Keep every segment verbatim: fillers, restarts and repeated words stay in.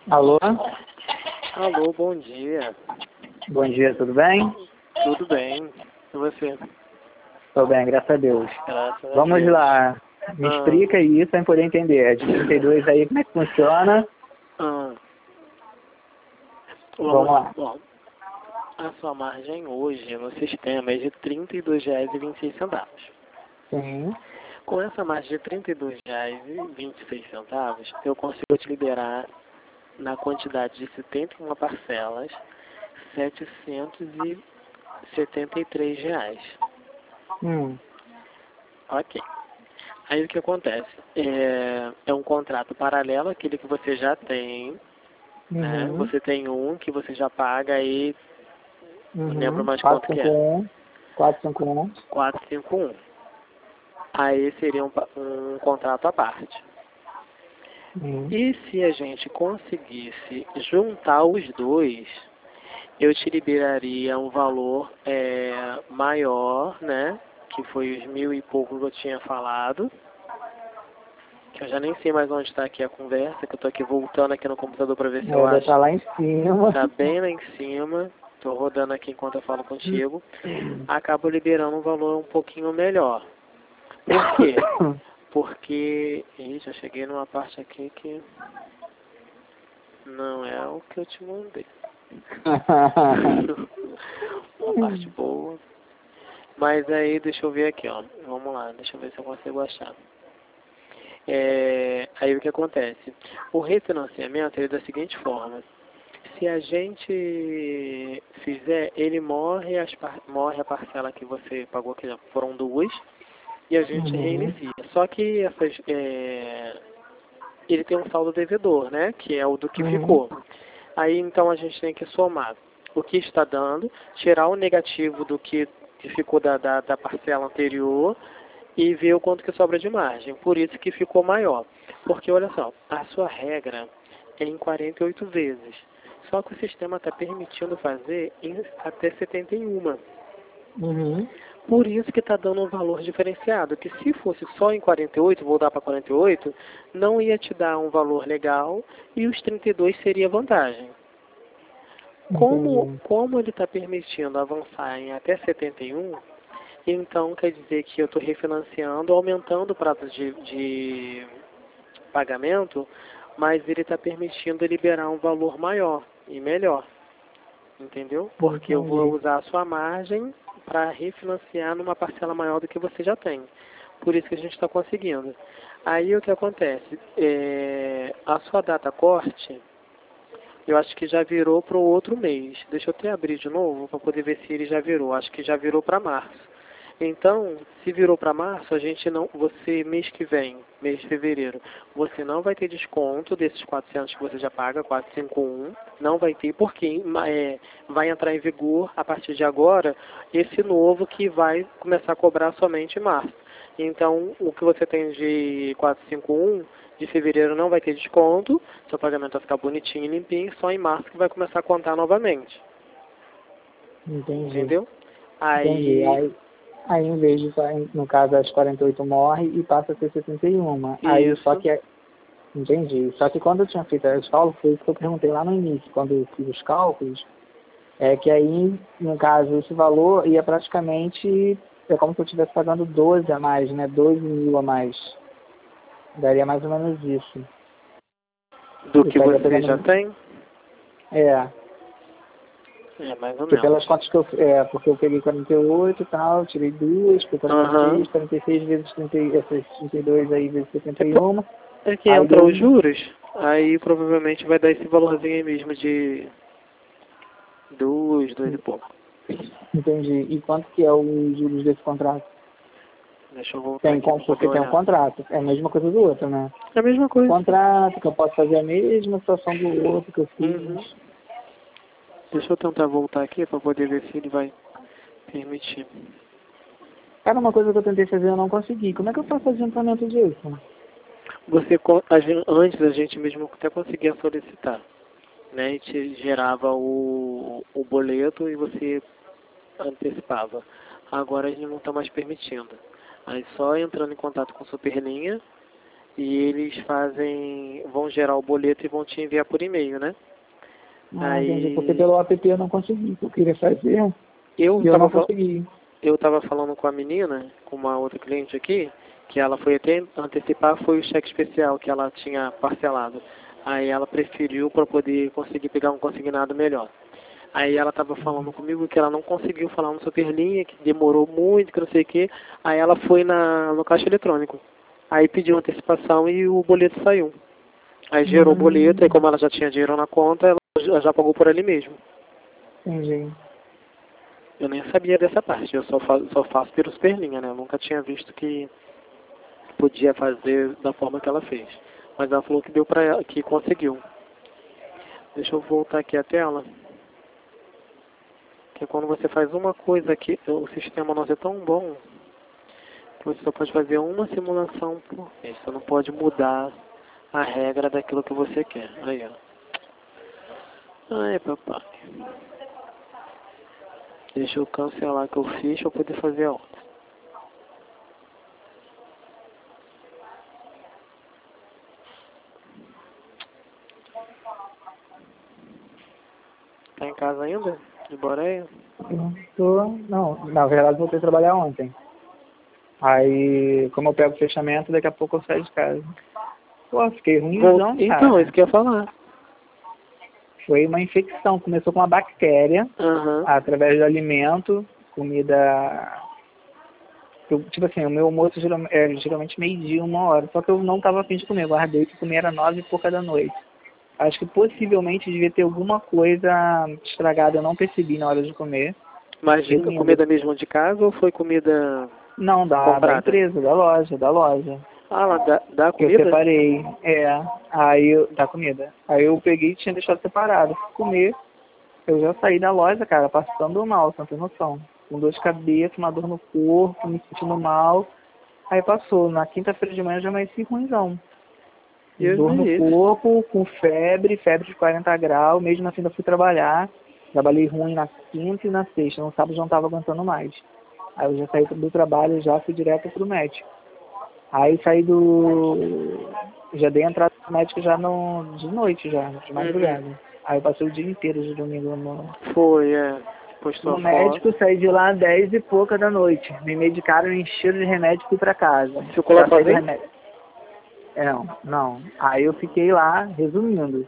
Alô? Alô, bom dia. Bom dia, tudo bem? Tudo bem. E você? Tô bem, graças a Deus. Graças a Vamos Deus. lá. Me Ah. explica isso pra eu poder entender. A de trinta e dois aí, como é que funciona? Ah. Vamos lá. Bom, a sua margem hoje no sistema é de trinta e dois reais e vinte e seis centavos. Sim. Com essa margem de trinta e dois reais e vinte e seis centavos, eu consigo te liberar na quantidade de setenta e uma parcelas, setecentos e setenta e três reais. Hum. Ok. Aí o que acontece? É, é um contrato paralelo àquele que você já tem, né? Uhum. Você tem um que você já paga aí, não lembro Uhum. mais quanto que é. quatrocentos e cinquenta e um. quatrocentos e cinquenta e um. Aí seria um, pa- um contrato à parte. Uhum. E se a gente conseguisse juntar os dois, eu te liberaria um valor é, maior, né? Que foi os mil e pouco que eu tinha falado. Que eu já nem sei mais onde está aqui a conversa, que eu tô aqui voltando aqui no computador para ver se É, eu deve acho. estar lá em cima. Tá bem lá em cima. Tô rodando aqui enquanto eu falo contigo. Acabo liberando um valor um pouquinho melhor. Por quê? Porque... Ih, já cheguei numa parte aqui que... Não é o que eu te mandei. Uma parte boa. Mas aí, deixa eu ver aqui, ó. Vamos lá, deixa eu ver se eu consigo achar. É, aí o que acontece? O refinanciamento é da seguinte forma. Se a gente fizer, ele morre, as par- morre a parcela que você pagou, que já foram duas, e a gente Uhum. reinicia. Só que essas, é, ele tem um saldo devedor, né? Que é o do que Uhum. ficou. Aí então a gente tem que somar o que está dando, tirar o negativo do que, que ficou da, da, da parcela anterior e ver o quanto que sobra de margem. Por isso que ficou maior. Porque olha só, a sua regra é em quarenta e oito vezes. Só que o sistema está permitindo fazer em até setenta e um. Uhum. Por isso que está dando um valor diferenciado, que se fosse só em quarenta e oito, voltar para quarenta e oito, não ia te dar um valor legal e os trinta e dois seria vantagem. Como, Entendi. como ele está permitindo avançar em até setenta e um, então quer dizer que eu estou refinanciando, aumentando o prazo de, de pagamento, mas ele está permitindo liberar um valor maior e melhor. Entendeu? Porque eu vou Entendi. usar a sua margem para refinanciar numa parcela maior do que você já tem. Por isso que a gente está conseguindo. Aí o que acontece? É, a sua data corte, eu acho que já virou para o outro mês. Deixa eu até abrir de novo para poder ver se ele já virou. Acho que já virou para março. Então, se virou para março, a gente não, você mês que vem, mês de fevereiro, você não vai ter desconto desses quatrocentos que você já paga, quatrocentos e cinquenta e um, não vai ter, porque é, vai entrar em vigor a partir de agora esse novo que vai começar a cobrar somente em março. Então, o que você tem de quatrocentos e cinquenta e um de fevereiro não vai ter desconto, seu pagamento vai ficar bonitinho e limpinho, só em março que vai começar a contar novamente. Entendi. Entendeu? Entendi. Aí, Aí, aí em vez de, no caso, as quarenta e oito morre e passa a ser setenta e um. Aí, só isso. que, entendi. Só que quando eu tinha feito os cálculos, foi isso que eu perguntei lá no início, quando eu fiz os cálculos, é que aí, no caso, esse valor ia praticamente, é como se eu estivesse pagando doze a mais, né? doze mil a mais. Daria mais ou menos isso. Do Eu que estaria você já pegando, tem? é, É, mais ou porque pelas menos. contas que eu, é, porque eu peguei quarenta e oito e tal, tirei duas, foi quarenta e seis, Aham. quarenta e seis vezes trinta, essas trinta e dois aí vezes setenta É, e po- um, é que aí entra deu, os juros, aí provavelmente vai dar esse valorzinho aí mesmo de dois, dois e pouco. entendi. E quanto que é os juros desse contrato? Deixa eu voltar Tem, aqui com- pra poder porque tem um olhar. contrato, é a mesma coisa do outro, né? É a mesma coisa. Contrato, que eu posso fazer a mesma situação do outro que eu Uhum. fiz. Deixa eu tentar voltar aqui pra poder ver se ele vai permitir. Cara, uma coisa que eu tentei fazer eu não consegui. Como é que eu faço o adiantamento disso? Você, co- a gen- antes a gente mesmo até conseguia solicitar, né? E te gerava o, o boleto e você antecipava. Agora a gente não está mais permitindo. Aí só entrando em contato com a Superlinha e eles fazem, vão gerar o boleto e vão te enviar por e-mail, né? Ah, Aí, entendi. Porque pelo app eu não consegui. Eu queria fazer eu e eu tava, não fal- consegui. eu tava falando com a menina, com uma outra cliente aqui, que ela foi até antecipar, foi o cheque especial que ela tinha parcelado. Aí ela preferiu para poder conseguir pegar um consignado melhor. Aí ela estava falando comigo que ela não conseguiu falar no Superlinha, que demorou muito, que não sei o quê. Aí ela foi na, no caixa eletrônico. Aí pediu antecipação e o boleto saiu. Aí gerou o boleto, aí Hum, como ela já tinha dinheiro na conta, ela já já pagou por ali mesmo. entendi. Eu nem sabia dessa parte, eu só, fa só faço pelo Superlinha, né? Eu nunca tinha visto que podia fazer da forma que ela fez. Mas ela falou que deu pra ela, que conseguiu. Deixa eu voltar aqui a tela. Que quando você faz uma coisa aqui, o sistema nosso é tão bom que você só pode fazer uma simulação por vez. Você não pode mudar a regra daquilo que você quer. Aí, ó. Ai, papai. Deixa eu cancelar que eu fiz para poder fazer a outra. Tá em casa ainda? De Boreia? Eu tô, não, na verdade voltei a trabalhar ontem. Aí, como eu pego o fechamento, daqui a pouco eu saio de casa. Pô, fiquei Vou... ruimzão, Então, cara. isso que eu ia falar. Foi uma infecção. Começou com uma bactéria, Aham. através do alimento, comida. Eu, tipo assim, o meu almoço geral- é geralmente meio-dia, uma hora. Só que eu não tava afim de comer. Guardei que comer era nove e pouca da noite. Acho que possivelmente devia ter alguma coisa estragada, eu não percebi na hora de comer. Mas de Resumindo, comida mesmo de casa ou foi comida não, da, da comprada? empresa, da loja, da loja. Ah, lá dá, dá Que eu comida? separei. É, aí eu, da comida. Aí eu peguei e tinha deixado separado. Fui comer. Eu já saí da loja, cara, passando mal, você não tem noção. Com dor de cabeça, uma dor no corpo, me sentindo mal. Aí passou. Na quinta-feira de manhã eu já amanheci ruimzão. Deus Dor me no livre. corpo, com febre, febre de quarenta graus. Mesmo assim, ainda fui trabalhar. Trabalhei ruim na quinta e na sexta. No sábado já não estava aguentando mais. Aí eu já saí do trabalho, já fui direto pro médico. Aí saí do... Já dei entrada no médico já no... de noite, já, de Uhum. madrugada. Aí eu passei o dia inteiro de domingo no, Foi, é. Postou no a foto. médico, saí de lá às dez e pouca da noite. Me medicaram, me encheram de remédio e fui pra casa. Ficou lá Já saí do sozinho? remédio. É, não, não. Aí eu fiquei lá, resumindo.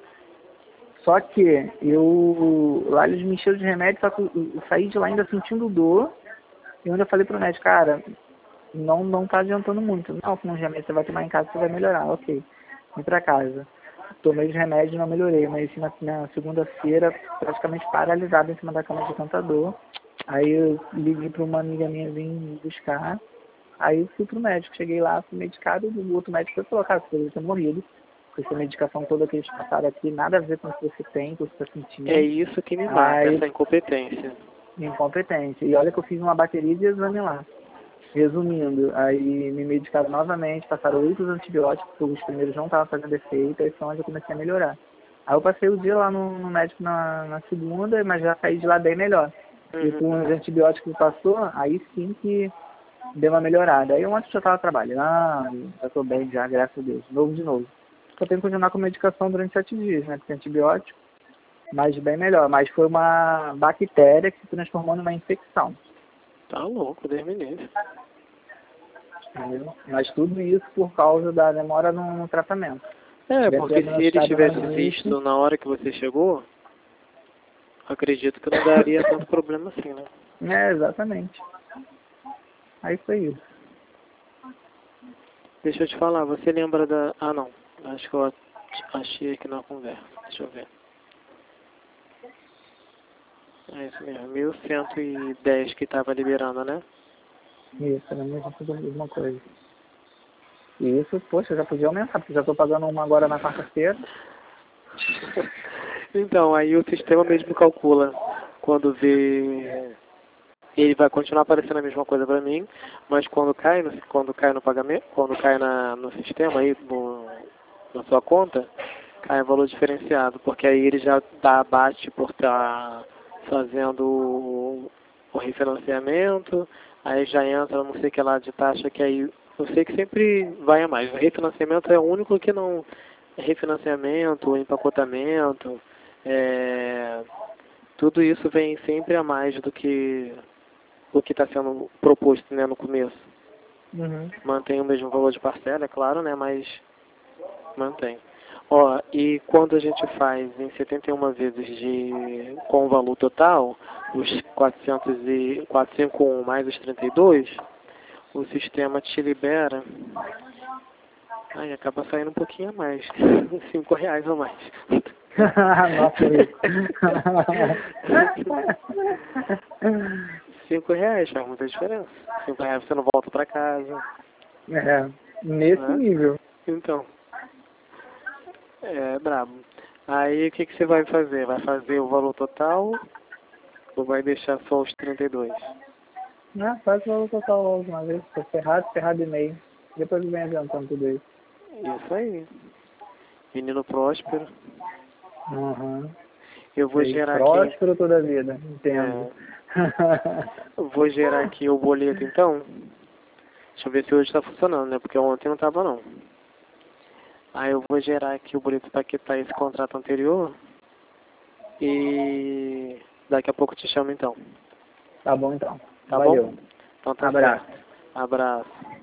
Só que eu... Lá eles me encheram de remédio, só que eu, eu saí de lá ainda sentindo dor. E eu ainda falei pro médico, cara, não, não tá adiantando muito. Não, com os remédios você vai tomar em casa, você vai melhorar. Ok. Vim pra casa. Tomei os remédios e não melhorei. Mas na, na segunda-feira, praticamente paralisado em cima da cama de tanta dor. Aí eu liguei para uma amiga minha vir me buscar. Aí eu fui pro médico. Cheguei lá, fui medicado. E o outro médico falou, cara, você poderia ter morrido. Com essa medicação toda que eles passaram aqui, nada a ver com o que você tem, com o que você está É sentindo. isso que me mata, Aí, essa incompetência. incompetente. E olha que eu fiz uma bateria de exame lá. Resumindo, aí me medicaram novamente, passaram outros antibióticos, porque os primeiros não estavam fazendo efeito, aí foi onde eu comecei a melhorar. Aí eu passei o dia lá no, no médico na, na segunda, mas já saí de lá bem melhor. E Uhum. com os antibióticos que passou, aí sim que deu uma melhorada. Aí ontem eu já estava trabalhando, já estou bem já, graças a Deus, novo de novo. Só tenho que continuar com medicação durante sete dias, né, porque antibiótico, mas bem melhor. Mas foi uma bactéria que se transformou numa infecção. Tá louco, Deus me livre. Entendeu? Mas tudo isso por causa da demora no, no tratamento. É, Tivesse porque se eles diagnosticado no tivessem início, visto na hora que você chegou, acredito que não daria tanto problema assim, né? é, exatamente. Aí foi isso. Deixa eu te falar, você lembra da... Ah, não. Acho que eu achei aqui na conversa. Deixa eu ver. É isso mesmo, mil cento e dez que estava liberando, né? Isso, era a mesma coisa, a mesma coisa. E isso, poxa, eu já podia aumentar, porque já estou pagando uma agora na quarta-feira. Então, aí o sistema mesmo calcula quando vê... Ele vai continuar aparecendo a mesma coisa para mim, mas quando cai no, quando cai no pagamento, quando cai na, no sistema aí, no, na sua conta, cai em valor diferenciado, porque aí ele já dá abate por estar fazendo o, o refinanciamento, aí já entra não sei o que lá de taxa, que aí Eu sei que sempre vai a mais. O refinanciamento é o único que não... Refinanciamento, empacotamento, é, tudo isso vem sempre a mais do que o que está sendo proposto, né, no começo. Uhum. Mantém o mesmo valor de parcela, é claro, né, mas mantém. Ó, e quando a gente faz em setenta e uma vezes de, com o valor total, os quatrocentos e quatrocentos e cinquenta e um mais os trinta e dois, o sistema te libera... Ai, acaba saindo um pouquinho a mais. Cinco reais ou mais. Nossa, rico. Cinco reais faz muita diferença. Cinco reais você não volta pra casa. É, nesse Né? nível. Então, é brabo. Aí o que, que você vai fazer? Vai fazer o valor total ou vai deixar só os trinta e dois? Ah, faz o valor total logo uma vez. Tô ferrado, ferrado e meio. Depois vem adiantando tudo isso. Isso aí. Menino próspero. Uhum. Eu vou Sei. gerar aqui. Próspero toda a vida, entendo. É, eu vou gerar aqui o boleto então. Deixa eu ver se hoje está funcionando, né? Porque ontem não estava não. Aí eu vou gerar aqui o boleto para quitar esse contrato anterior. E daqui a pouco eu te chamo então. Tá bom então. Tá Valeu. bom? Então tá Abraço. certo. Abraço.